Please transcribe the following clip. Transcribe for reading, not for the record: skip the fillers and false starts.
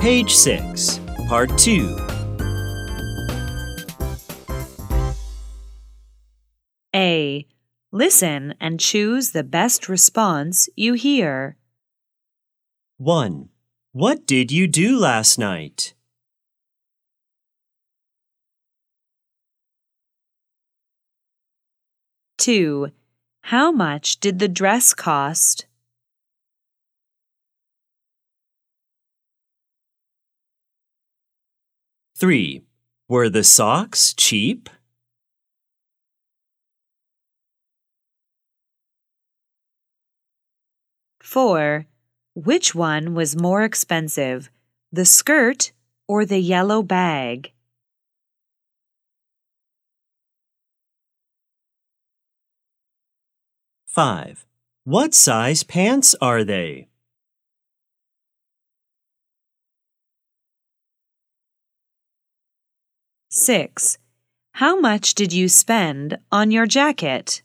Page 6, Part 2. A. Listen and choose the best response you hear. 1. What did you do last night? 2. How much did the dress cost? 3. Were the socks cheap? 4. Which one was more expensive, the skirt or the yellow bag? 5. What size pants are they? 6. How much did you spend on your jacket?